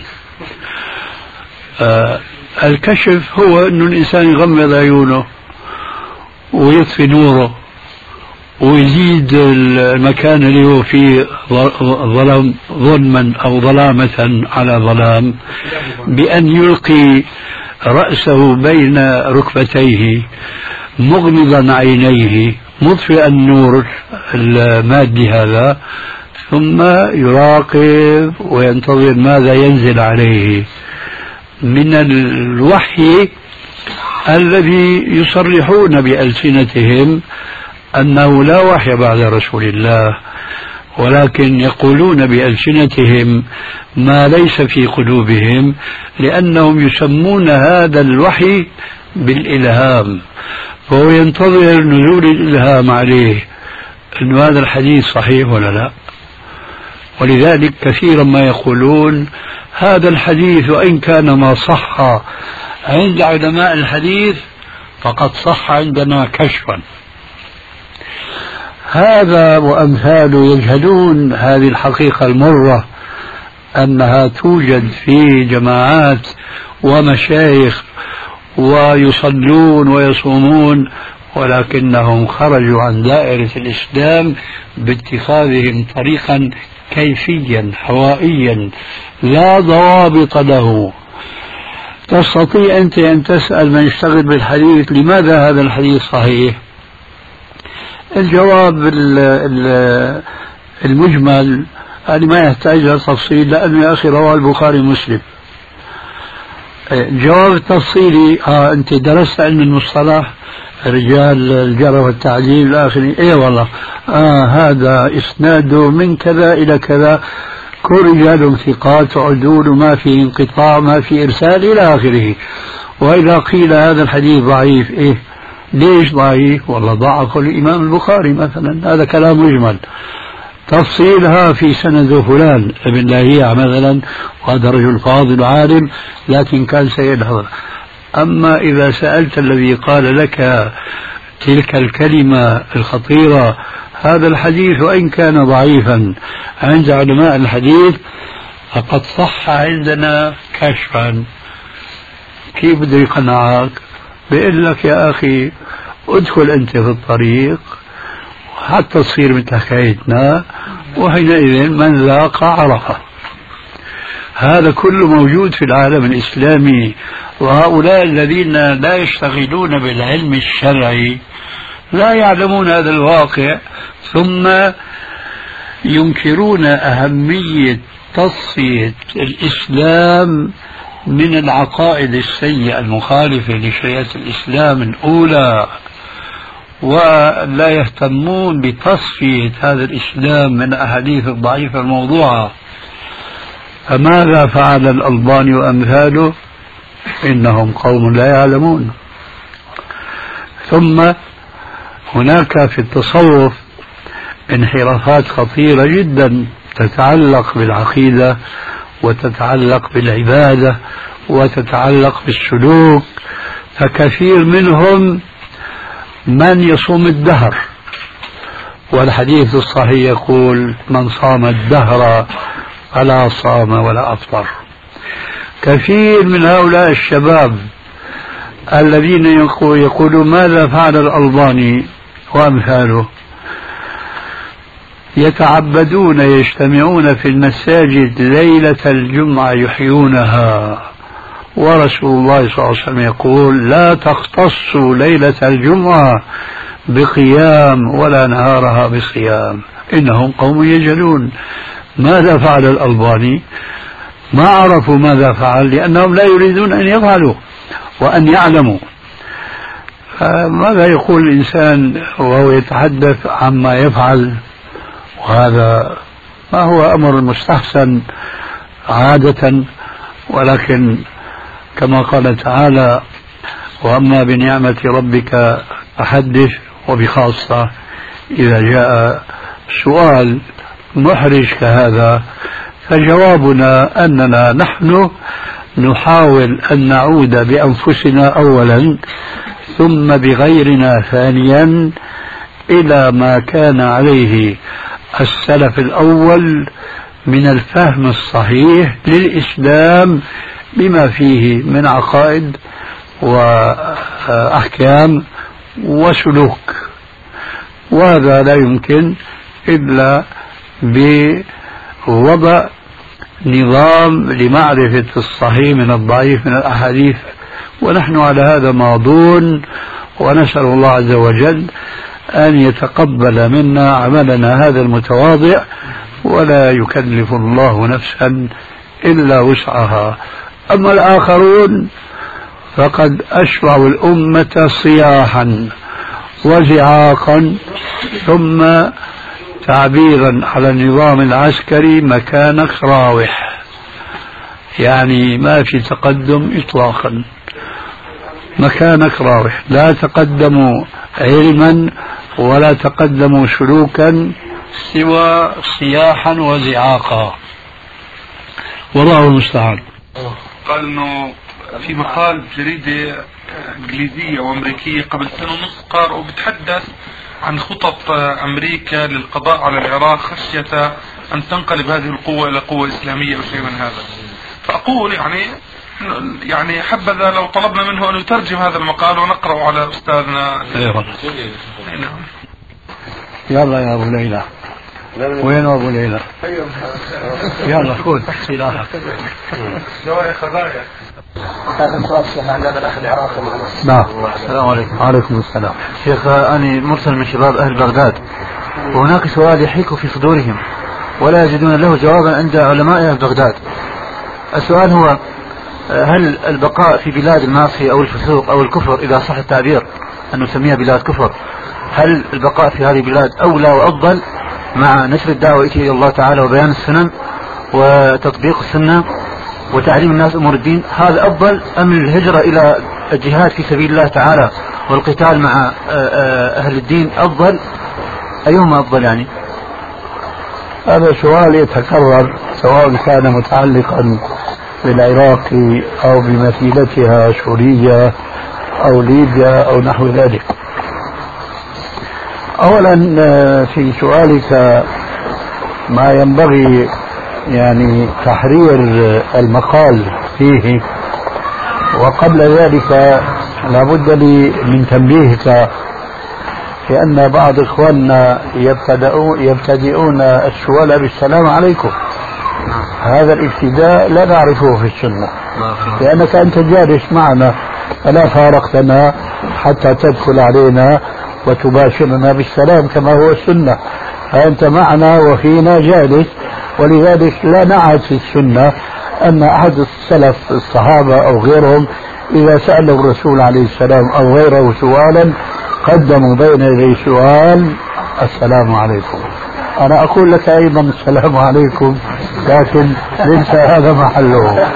الكشف هو أن الإنسان يغمض عيونه ويطفي نوره ويزيد المكان اللي هو فيه ظلما أو ظلامة على ظلام بأن يلقي رأسه بين ركبتيه مغمضا عينيه مطفئا النور المادي هذا، ثم يراقب وينتظر ماذا ينزل عليه من الوحي الذي يصرحون بألسنتهم أنه لا وحي بعد رسول الله، ولكن يقولون بألسنتهم ما ليس في قلوبهم، لأنهم يسمون هذا الوحي بالإلهام، فهو ينتظر نزول الإلهام عليه أن هذا الحديث صحيح ولا لا. ولذلك كثيرا ما يقولون هذا الحديث وإن كان ما صح عند علماء الحديث فقد صح عندنا كشفا. هذا وأمثاله يجهلون هذه الحقيقة المرة أنها توجد في جماعات ومشايخ ويصلون ويصومون، ولكنهم خرجوا عن دائرة الإسلام باتخاذهم طريقا كيفيا هوائيا لا ضوابط له. تستطيع أنت أن تسأل من يشتغل بالحديث لماذا هذا الحديث صحيح؟ الجواب المجمل هذه ما يحتاج إلى تفصيل، لأنه يا أخي رواه البخاري ومسلم. الجواب التفصيلي أنت درست علم المصطلح رجال الجرح والتعديل إلى آخره، إيه والله هذا إسناده من كذا إلى كذا، كل رجال ثقات وعدول ما في انقطاع ما في إرسال إلى آخره. وإذا قيل هذا الحديث ضعيف، إيه ليش ضعيف؟ والله ضعف الإمام البخاري مثلا، هذا كلام مجمل. تفصيلها في سند فلان ابن لاهيع مثلا، وهذا رجل فاضل عالم لكن كان سيء الحضر. أما إذا سألت الذي قال لك تلك الكلمة الخطيرة هذا الحديث وإن كان ضعيفا عند علماء الحديث فقد صح عندنا كشفا، كيف بده يقنعك؟ بيقول لك يا أخي ادخل أنت في الطريق حتى تصير مثل حكايتنا، وحينئذ من ذاق عرفه. هذا كله موجود في العالم الإسلامي. وهؤلاء الذين لا يشتغلون بالعلم الشرعي لا يعلمون هذا الواقع، ثم ينكرون أهمية تصفية الإسلام من العقائد السيئة المخالفة لشريعة الإسلام الأولى، ولا يهتمون بتصفية هذا الإسلام من الأحاديث الضعيفة الموضوعة. فماذا فعل الألباني وأمثاله؟ إنهم قوم لا يعلمون. ثم هناك في التصوف انحرافات خطيرة جدا تتعلق بالعقيدة وتتعلق بالعبادة وتتعلق بالسلوك، فكثير منهم من يصوم الدهر، والحديث الصحيح يقول من صام الدهر فلا صام ولا أفطر. كثير من هؤلاء الشباب الذين يقولون ماذا فعل الألباني وأمثاله، يتعبدون يجتمعون في المساجد ليلة الجمعة يحيونها، ورسول الله صلى الله عليه وسلم يقول لا تختصوا ليلة الجمعة بقيام ولا نهارها بصيام، إنهم قوم يجهلون. ماذا فعل الألباني؟ ما عرفوا ماذا فعل لأنهم لا يريدون أن يفعلوا وأن يعلموا. ماذا يقول الإنسان وهو يتحدث عما يفعل؟ وهذا ما هو أمر مستحسن عادة، ولكن كما قال تعالى وأما بنعمة ربك فحدث، وبخاصة إذا جاء سؤال محرج كهذا فجوابنا أننا نحن نحاول أن نعود بأنفسنا أولا ثم بغيرنا ثانيا إلى ما كان عليه السلف الأول من الفهم الصحيح للإسلام بما فيه من عقائد وأحكام وسلوك، وهذا لا يمكن إلا بوضع نظام لمعرفة الصحيح من الضعيف من الأحاديث، ونحن على هذا ماضون، ونسأل الله عز وجل أن يتقبل منا عملنا هذا المتواضع، ولا يكلف الله نفسا إلا وسعها. أما الآخرون فقد أشبعوا الأمة صياحا وزعاقا، ثم تعبيرا على النظام العسكري مكانك راوح، يعني ما في تقدم إطلاقا، مكانك راوح، لا تقدموا علما ولا تقدموا سلوكا سوى صياحا وزعاقا، والله المستعان. قال انه في مقال جريدة انجليزية وامريكية قبل سنة ونص قارئ بتحدث عن خطط امريكا للقضاء على العراق خشية ان تنقلب هذه القوة الى قوة اسلامية او شيء من هذا. فاقول يعني حبذا لو طلبنا منه ان يترجم هذا المقال ونقرأه على استاذنا. يلا يا ابو ليلى، وين ابو ليلى؟ يلا خذ سلاحك. نعم. السلام عليكم. وعليكم السلام. شيخ أنا مرسل من شباب أهل بغداد، وهناك سؤال يحيك في صدورهم ولا يجدون له جوابا عند علماء أهل بغداد. السؤال هو: هل البقاء في بلاد المعصية أو الفسوق أو الكفر، إذا صح التعبير أن نسميها بلاد كفر، هل البقاء في هذه البلاد أولى وأفضل مع نشر الدعوة إلى الله تعالى وبيان السنن وتطبيق السنة وتعليم الناس أمور الدين، هذا أفضل أم الهجرة إلى الجهاد في سبيل الله تعالى والقتال مع أهل الدين أفضل؟ أيهما أفضل يعني؟ هذا سؤال يتكرر سواء كان متعلقا بالعراق أو بمثيلتها سوريا أو ليبيا أو نحو ذلك. أولا في سؤالك ما ينبغي يعني تحرير المقال فيه، وقبل ذلك لابد لي من تنبيهك لأن بعض إخواننا يبتدئون السؤال بالسلام عليكم، هذا الابتداء لا نعرفه في السنة، لأنك أنت جالس معنا فلا فارقتنا حتى تدخل علينا وتباشرنا بالسلام كما هو السنة، فأنت معنا وفينا جالس، ولذلك لا نعهد في السنة أن أحد السلف الصحابة أو غيرهم إذا سألوا الرسول عليه السلام أو غيره سؤالا قدموا بين يدي سؤال السلام عليكم. أنا أقول لك أيضا السلام عليكم، لكن ليس هذا محله.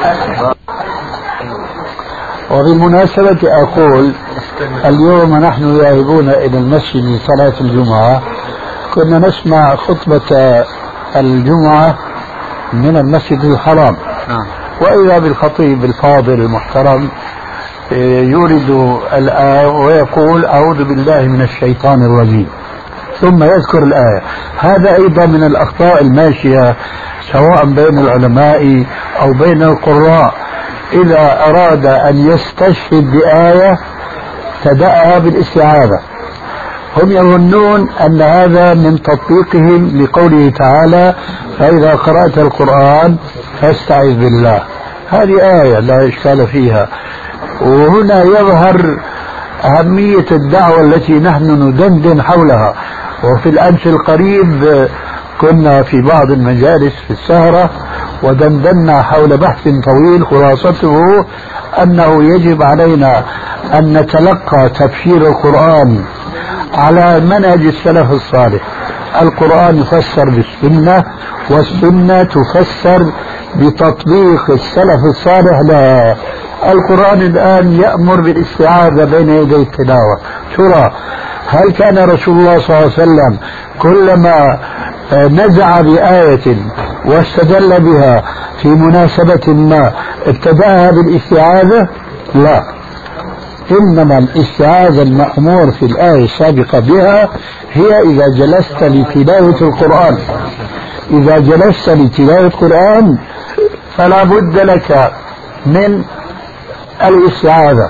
وبالمناسبة أقول اليوم نحن ذاهبون إلى المسجد لصلاة الجمعة، كنا نسمع خطبة الجمعة من المسجد الحرام، وإذا بالخطيب الفاضل المحترم يورد الآية ويقول أعوذ بالله من الشيطان الرجيم، ثم يذكر الآية. هذا أيضا من الأخطاء الماشية سواء بين العلماء أو بين القراء، إذا أراد أن يستشهد بآية تدعى بالاستعاذة. هم يظنون أن هذا من تطبيقهم لقوله تعالى فإذا قرأت القرآن فاستعذ بالله. هذه آية لا إشكال فيها، وهنا يظهر أهمية الدعوة التي نحن ندندن حولها. وفي الأمس القريب كنا في بعض المجالس في السهرة ودندنا حول بحث طويل خلاصته أنه يجب علينا أن نتلقى تفسير القرآن على منهج السلف الصالح. القرآن يفسر بالسنة، والسنة تفسر بتطبيق السلف الصالح لها. القرآن الآن يأمر بالاستعاذة بين يدي التلاوة. ترى هل كان رسول الله صلى الله عليه وسلم كلما نزع بآية واستدل بها في مناسبة ما ابتدأها بالاستعاذة؟ لا، إنما الاستعاذة المأمور في الآية السابقة بها هي إذا جلست لتلاوة القرآن. إذا جلست لتلاوة القرآن فلا بد لك من الاستعاذة،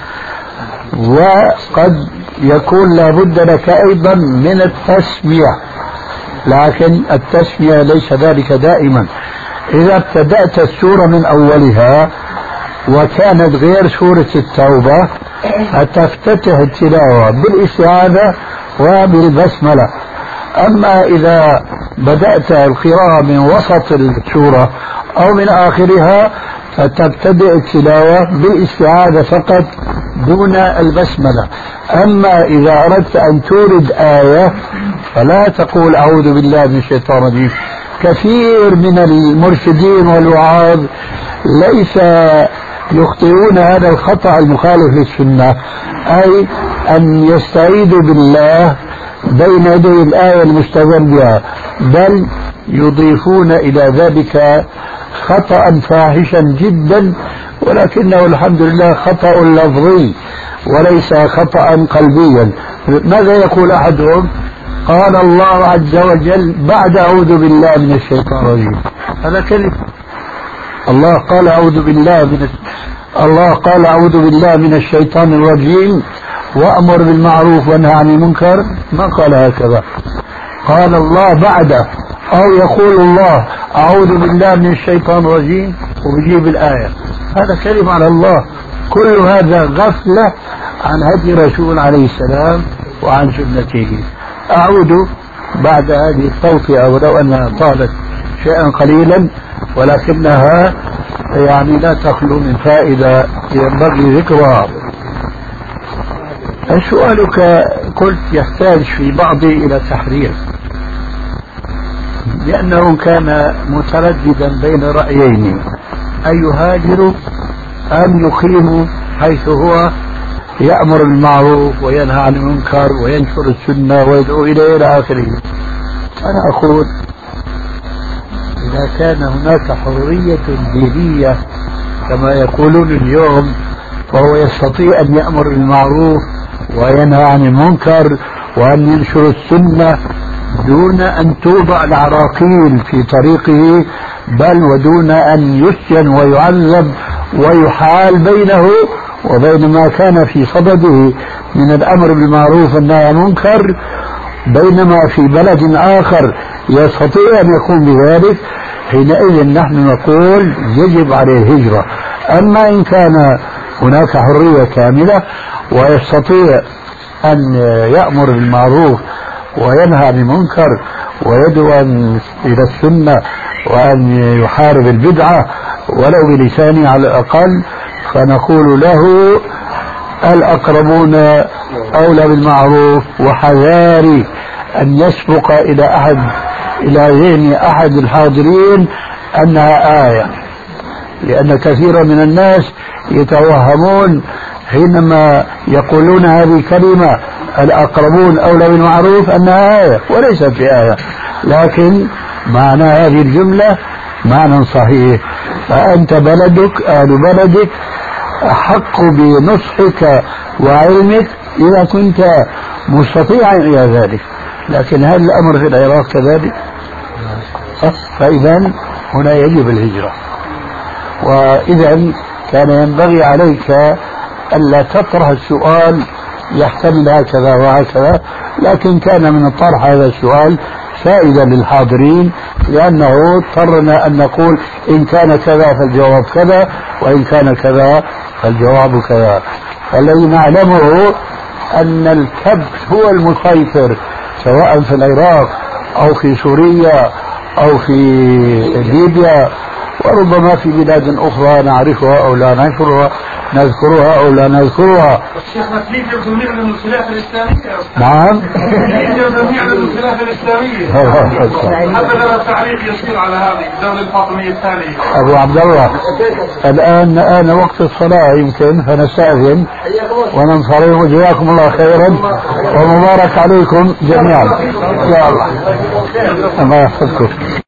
وقد يكون لا بد لك أيضا من التسمية، لكن التسمية ليس ذلك دائما. إذا ابتدأت السورة من أولها وكانت غير سورة التوبة فتفتتح التلاوة بالاستعاذة وبالبسملة. أما إذا بدأت القراءة من وسط السورة أو من آخرها فتبتدئ التلاوة بالاستعاذة فقط دون البسملة. أما إذا أردت أن تورد آية فلا تقول أعوذ بالله من الشيطان الرجيم. كثير من المرشدين والوعاظ ليس يخطئون هذا الخطأ المخالف للسنة، أي أن يستعيذوا بالله بين يدي الآية المستدل بها، بل يضيفون إلى ذلك خطأ فاحشا جدا، ولكنه الحمد لله خطأ لفظي وليس خطأ قلبيا. ماذا يقول أحدهم؟ قال الله عز وجل بعد أعوذ بالله من الشيطان الرجيم. هذا كلمة الله قال أعوذ بالله من الشيطان الرجيم وأمر بالمعروف وانهى عن المنكر، ما قال هكذا. قال الله بعده، أو يقول الله أعوذ بالله من الشيطان الرجيم ويجيب الآية. هذا كلمة على الله. كل هذا غفلة عن هدي رسول عليه السلام وعن سنته. أعود بعد هذه التوطئة ولو أنها طالت شيئا قليلا، ولكنها يعني لا تخلو من فائدة ينبغي ذكرها. سؤالك قلت يحتاج في بعضه إلى تحرير، لأنه كان مترددا بين رأيين: أن يهاجر أم يقيم حيث هو يأمر بالمعروف وينهى عن المنكر وينشر السنة ويدعو إلى آخره. أنا أقول إذا كان هناك حرية دينية كما يقولون اليوم، فهو يستطيع أن يأمر بالمعروف وينهى عن المنكر وأن ينشر السنة دون أن توضع العراقيل في طريقه، بل ودون أن يسجن ويعذب ويحال بينه وبين ما كان في صدده من الأمر بالمعروف والنهي عن المنكر، بينما في بلد آخر يستطيع أن يقوم بذلك. حينئذ نحن نقول يجب عليه الهجرة. أما إن كان هناك حرية كاملة ويستطيع أن يأمر بالمعروف وينهى عن المنكر ويدعو إلى السنة وأن يحارب البدعة ولو بلسانه على الأقل، فنقول له الأقربون أولى بالمعروف، وحذاري أن يسبق إلى ذهن أحد الحاضرين أنها آية، لأن كثيرا من الناس يتوهمون حينما يقولون هذه الكلمة الأقربون أولى بالمعروف أنها آية، وليست في آية، لكن معنى هذه الجملة معنى صحيح. فأنت بلدك أهل بلدك أحق بنصحك وعلمك إذا كنت مستطيعا إلى ذلك. لكن هل الأمر في العراق كذلك؟ فإذا هنا يجب الهجرة. وإذا كان ينبغي عليك ألا تطرح السؤال يحتمل هكذا وهكذا، لكن كان من الطرح هذا السؤال فائدة للحاضرين، لأنه اضطرنا أن نقول إن كان كذا فالجواب كذا، وإن كان كذا فالجواب كذا. فالذي نعلمه أن الكبت هو المسيطر سواء في العراق أو في سوريا أو في ليبيا، وربما في بلاد أخرى نعرفها أو لا نذكرها أو لا نذكرها. شيخنا في ليبيا بدهم يعلنوا الخلافة الإسلامية. نعم. ليبيا بدهم يعلنوا الخلافة الإسلامية. حتى لنا تعليق يصير على هذه الدولة الفاطمية الثانية. أبو عبد الله، الآن وقت الصلاة يمكن، فنستأذن وننصرف. جزاكم الله خيرا ومبارك عليكم جميعا. يا الله الله يحفظكم.